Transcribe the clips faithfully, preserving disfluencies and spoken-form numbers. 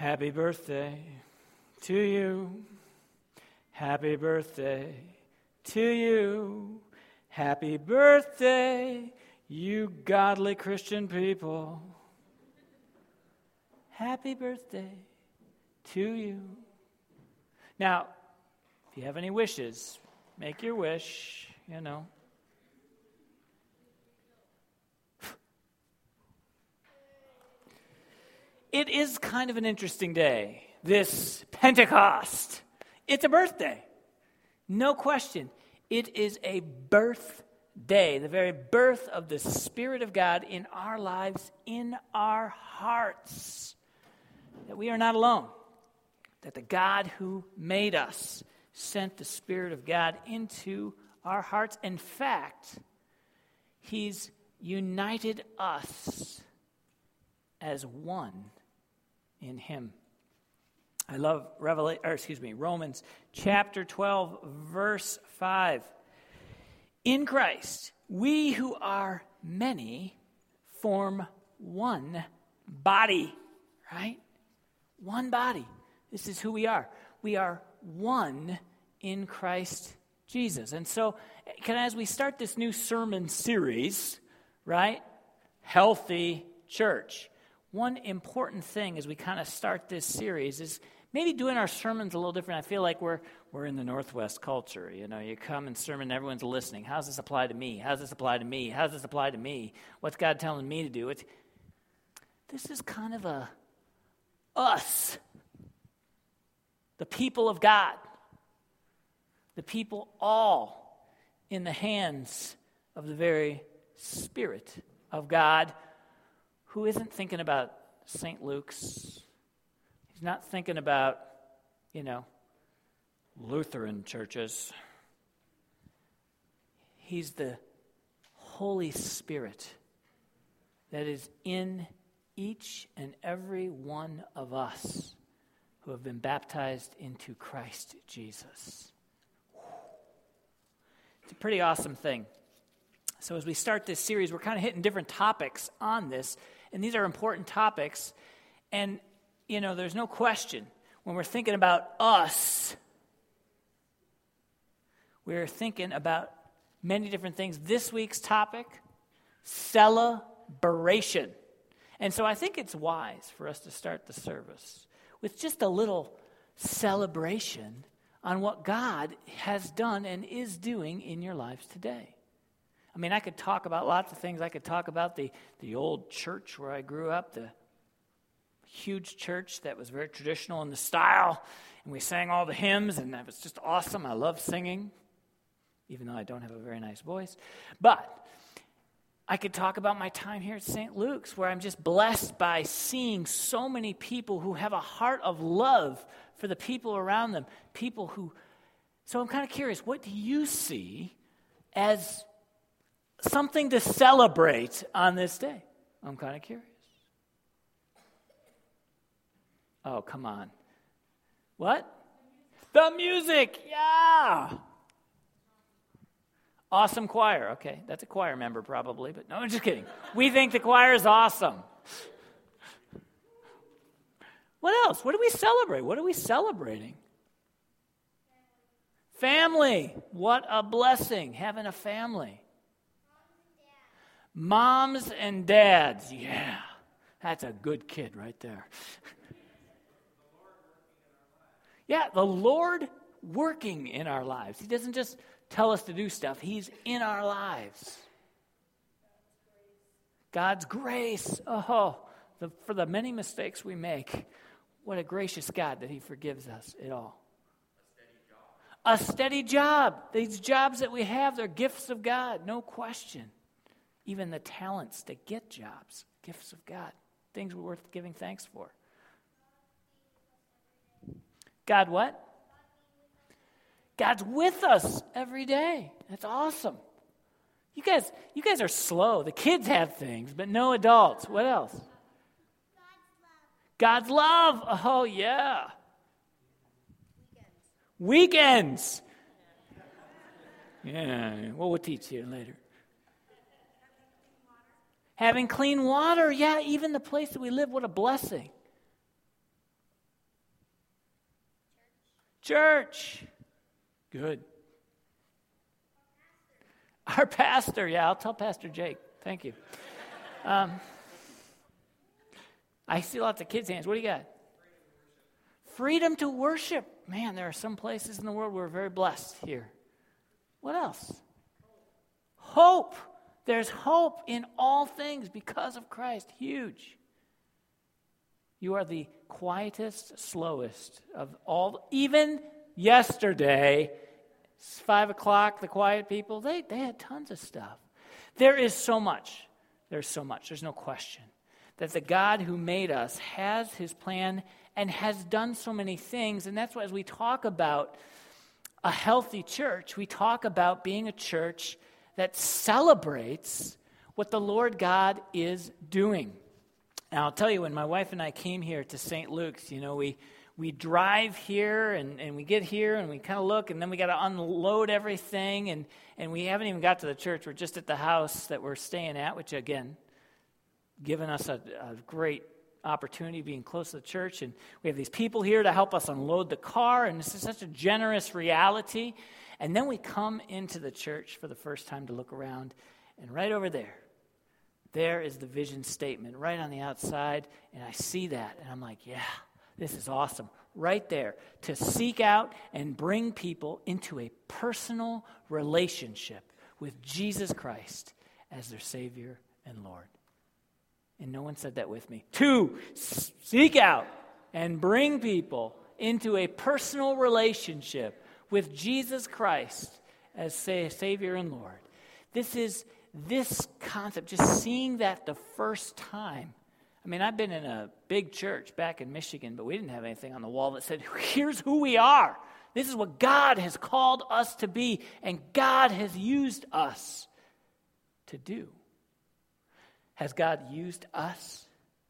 Happy birthday to you. Happy birthday to you. Happy birthday, you godly Christian people. Happy birthday to you. Now, if you have any wishes, make your wish, you know. It is kind of an interesting day, this Pentecost. It's a birthday. No question. It is a birthday, the very birth of the Spirit of God in our lives, in our hearts. That we are not alone. That the God who made us sent the Spirit of God into our hearts. In fact, He's united us as one in Him. I love Revelation, or excuse me, Romans chapter twelve, verse five. In Christ, we who are many form one body, right? One body. This is who we are. We are one in Christ Jesus. And so, can as we start this new sermon series, right? Healthy church. One important thing as we kind of start this series is maybe doing our sermons a little different. I feel like we're we're in the Northwest culture. You know, you come and sermon, everyone's listening. How does this apply to me? How does this apply to me? How does this apply to me? What's God telling me to do? It's, this is kind of a us, the people of God, the people all in the hands of the very Spirit of God, who isn't thinking about Saint Luke's. He's not thinking about, you know, Lutheran churches. He's the Holy Spirit that is in each and every one of us who have been baptized into Christ Jesus. It's a pretty awesome thing. So as we start this series, we're kind of hitting different topics on this. And these are important topics. And, you know, there's no question, when we're thinking about us, we're thinking about many different things. This week's topic, celebration. And so I think it's wise for us to start the service with just a little celebration on what God has done and is doing in your lives today. I mean, I could talk about lots of things. I could talk about the, the old church where I grew up, the huge church that was very traditional in the style, and we sang all the hymns, and that was just awesome. I love singing, even though I don't have a very nice voice. But I could talk about my time here at Saint Luke's, where I'm just blessed by seeing so many people who have a heart of love for the people around them, people who... So I'm kind of curious, what do you see as something to celebrate on this day? I'm kind of curious. Oh, come on. What? The music, yeah. Awesome choir. Okay, that's a choir member probably, but no, I'm just kidding. We think the choir is awesome. What else? What do we celebrate? What are we celebrating? Family. What a blessing, having a family. Moms and dads, yeah, that's a good kid right there. Yeah, the Lord working in our lives. He doesn't just tell us to do stuff. He's in our lives. God's grace. Oh, the, for the many mistakes we make, what a gracious God that He forgives us it all. A steady job. A steady job. These jobs that we have, they're gifts of God, no question. Even the talents to get jobs, gifts of God, things we're worth giving thanks for. God what? God's with us every day. That's awesome. You guys, you guys are slow. The kids have things, but no adults. What else? God's love. God's love. Oh, yeah. Weekends. Weekends. Yeah, well, we'll teach you later. Having clean water, yeah, even the place that we live, what a blessing. Church. Good. Our pastor, yeah, I'll tell Pastor Jake. Thank you. Um, I see lots of kids' hands. What do you got? Freedom to worship. Man, there are some places in the world where we're very blessed here. What else? Hope. There's hope in all things because of Christ. Huge. You are the quietest, slowest of all. Even yesterday, five o'clock, the quiet people, they, they had tons of stuff. There is so much. There's so much. There's no question that the God who made us has his plan and has done so many things. And that's why as we talk about a healthy church, we talk about being a church that celebrates what the Lord God is doing. Now, I'll tell you, when my wife and I came here to Saint Luke's, you know, we we drive here and, and we get here and we kind of look and then we got to unload everything and, and we haven't even got to the church. We're just at the house that we're staying at, which, again, given us a, a great opportunity being close to the church. And we have these people here to help us unload the car, and this is such a generous reality. And then we come into the church for the first time to look around, and right over there, there is the vision statement right on the outside, and I see that, and I'm like, yeah, this is awesome. Right there, to seek out and bring people into a personal relationship with Jesus Christ as their Savior and Lord. And no one said that with me. To seek out and bring people into a personal relationship with Jesus Christ as say, Savior and Lord. This is this concept, just seeing that the first time. I mean, I've been in a big church back in Michigan, but we didn't have anything on the wall that said, here's who we are. This is what God has called us to be, and God has used us to do. Has God used us?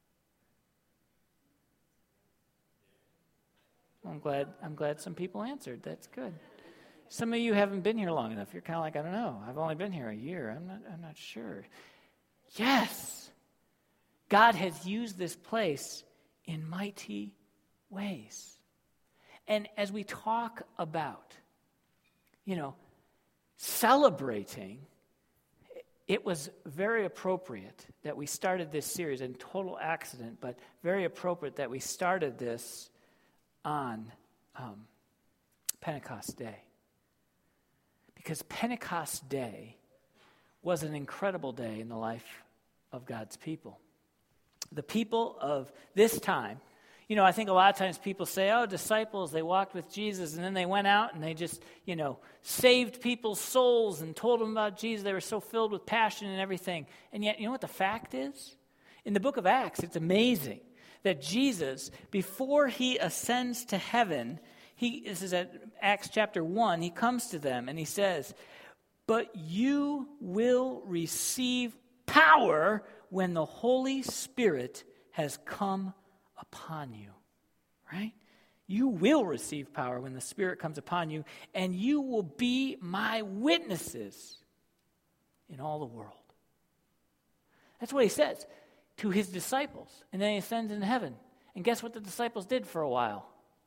Well, I'm glad, I'm glad some people answered. That's good. Some of you haven't been here long enough. You're kind of like, I don't know. I've only been here a year. I'm not, I'm not sure. Yes. God has used this place in mighty ways. And as we talk about, you know, celebrating, it was very appropriate that we started this series, in total accident, but very appropriate that we started this on um, Pentecost Day. Because Pentecost Day was an incredible day in the life of God's people. The people of this time, you know, I think a lot of times people say, oh, disciples, they walked with Jesus, and then they went out and they just, you know, saved people's souls and told them about Jesus. They were so filled with passion and everything. And yet, you know what the fact is? In the book of Acts, it's amazing that Jesus, before he ascends to heaven, he this is at Acts chapter one, he comes to them and he says, but you will receive power when the Holy Spirit has come upon you, right? You will receive power when the Spirit comes upon you, and you will be my witnesses in all the world. That's what he says to his disciples, and then he ascends into heaven. And guess what the disciples did for a while?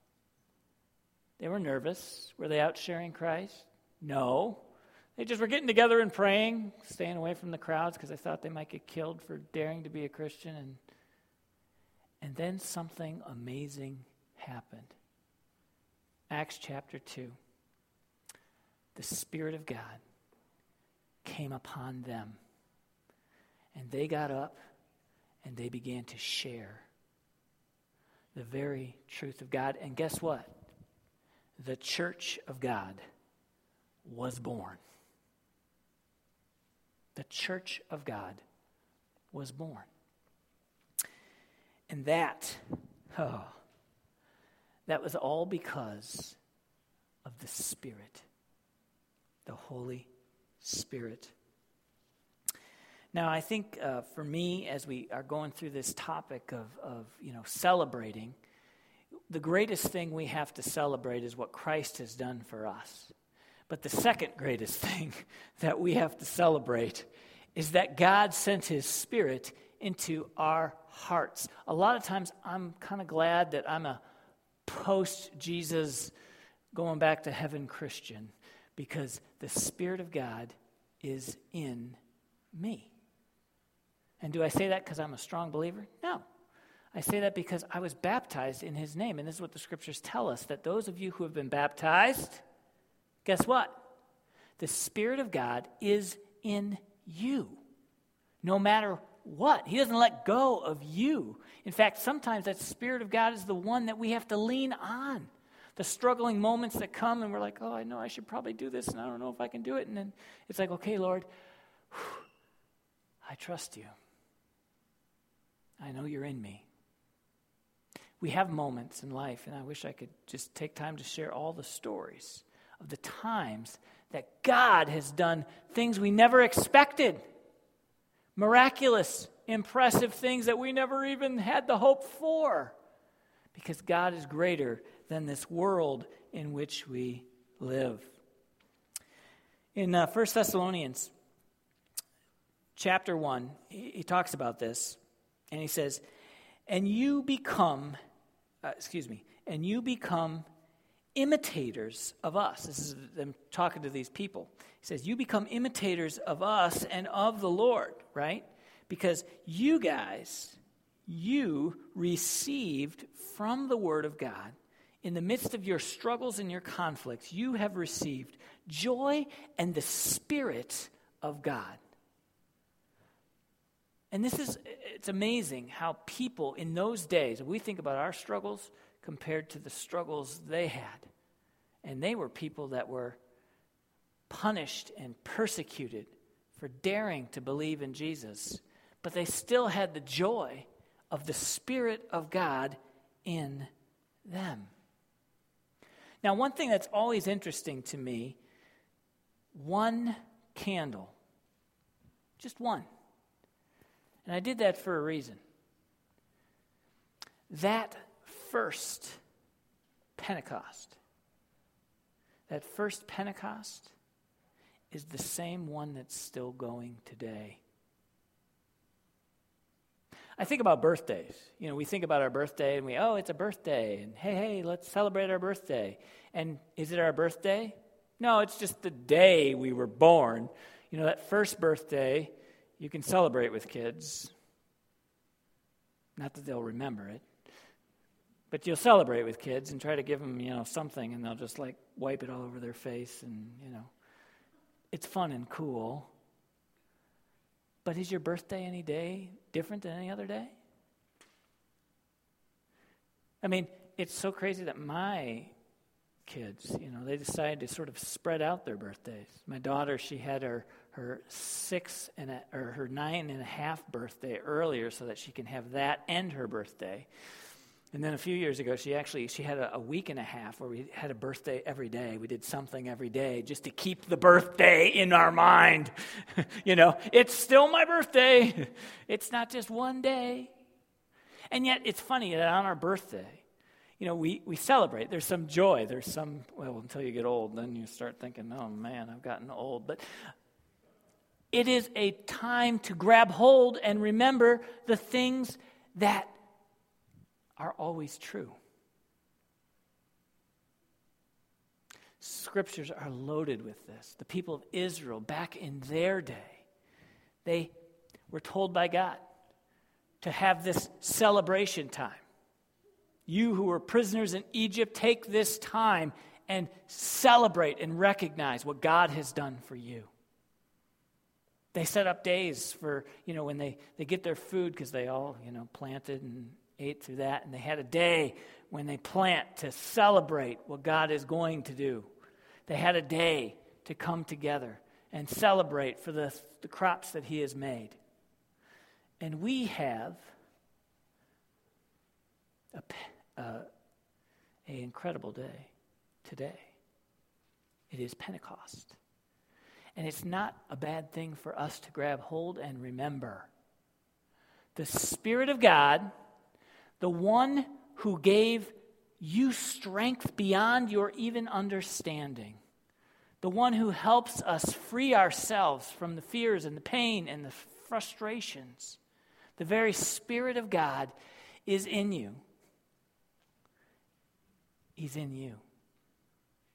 They were nervous. Were they out sharing Christ? No. They just were getting together and praying, staying away from the crowds because they thought they might get killed for daring to be a Christian. And, and then something amazing happened. Acts chapter two. The Spirit of God came upon them. And they got up and they began to share the very truth of God. And guess what? The church of God was born. The church of God was born. And that, oh, that was all because of the Spirit, the Holy Spirit. Now, I think uh, for me, as we are going through this topic of, of, you know, celebrating, the greatest thing we have to celebrate is what Christ has done for us. But the second greatest thing that we have to celebrate is that God sent his Spirit into our hearts. A lot of times I'm kind of glad that I'm a post-Jesus going back to heaven Christian because the Spirit of God is in me. And do I say that because I'm a strong believer? No. I say that because I was baptized in his name. And this is what the scriptures tell us, that those of you who have been baptized, guess what? The Spirit of God is in you, no matter what. He doesn't let go of you. In fact, sometimes that Spirit of God is the one that we have to lean on. The struggling moments that come and we're like, oh, I know I should probably do this and I don't know if I can do it. And then it's like, okay, Lord, whew, I trust you. I know you're in me. We have moments in life, and I wish I could just take time to share all the stories of the times that God has done things we never expected. Miraculous, impressive things that we never even had the hope for. Because God is greater than this world in which we live. In uh, First Thessalonians chapter one, he, he talks about this, and he says, and you become, uh, excuse me, and you become imitators of us. This is them talking to these people. He says, you become imitators of us and of the Lord, right? Because you guys, you received from the Word of God, in the midst of your struggles and your conflicts, you have received joy and the Spirit of God. And this is, it's amazing how people in those days, if we think about our struggles compared to the struggles they had, and they were people that were punished and persecuted for daring to believe in Jesus, but they still had the joy of the Spirit of God in them. Now, one thing that's always interesting to me, one candle, just one. And I did that for a reason. That first Pentecost, that first Pentecost is the same one that's still going today. I think about birthdays. You know, we think about our birthday and we, oh, it's a birthday. And hey, hey, let's celebrate our birthday. And is it our birthday? No, it's just the day we were born. You know, that first birthday, you can celebrate with kids. Not that they'll remember it. But you'll celebrate with kids and try to give them, you know, something, and they'll just like wipe it all over their face. And, you know, it's fun and cool. But is your birthday any day different than any other day? I mean, it's so crazy that my kids, you know, they decided to sort of spread out their birthdays. My daughter, she had her her six and a, or her nine and a half birthday earlier so that she can have that and her birthday. And then a few years ago, she actually, she had a, a week and a half where we had a birthday every day. We did something every day just to keep the birthday in our mind. You know, it's still my birthday. It's not just one day. And yet it's funny that on our birthday, you know, we, we celebrate. There's some joy. There's some, well, until you get old, then you start thinking, oh man, I've gotten old. But it is a time to grab hold and remember the things that are always true. Scriptures are loaded with this. The people of Israel, back in their day, they were told by God to have this celebration time. You who were prisoners in Egypt, take this time and celebrate and recognize what God has done for you. They set up days for, you know, when they, they get their food, because they all, you know, planted and ate through that, and they had a day when they plant to celebrate what God is going to do. They had a day to come together and celebrate for the, the crops that he has made. And we have a, uh, an incredible day today. It is Pentecost. And it's not a bad thing for us to grab hold and remember. The Spirit of God, the one who gave you strength beyond your even understanding, the one who helps us free ourselves from the fears and the pain and the frustrations, the very Spirit of God is in you. He's in you.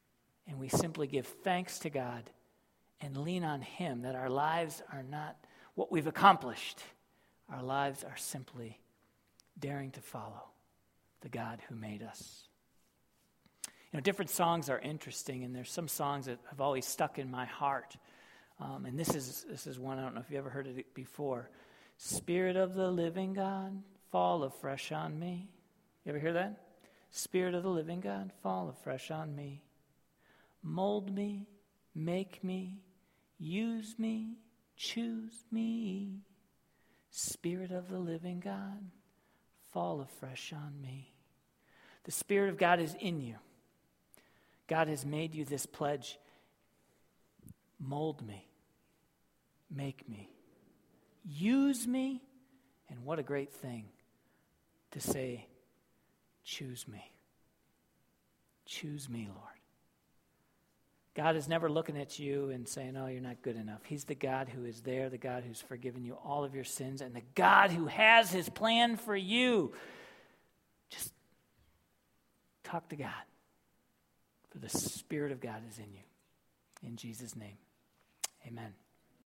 and we simply give thanks to God and lean on him, that our lives are not what we've accomplished. Our lives are simply daring to follow the God who made us. You know, different songs are interesting, and there's some songs that have always stuck in my heart. Um, and this is this is one, I don't know if you ever heard it before. Spirit of the living God, fall afresh on me. You ever hear that? Spirit of the living God, fall afresh on me. Mold me, make me, use me, choose me. Spirit of the living God, fall afresh on me. The Spirit of God is in you. God has made you this pledge. Mold me, make me, use me, and what a great thing to say, choose me. Choose me, Lord. God is never looking at you and saying, oh, you're not good enough. He's the God who is there, the God who's forgiven you all of your sins, and the God who has his plan for you. Just talk to God, for the Spirit of God is in you. In Jesus' name, amen.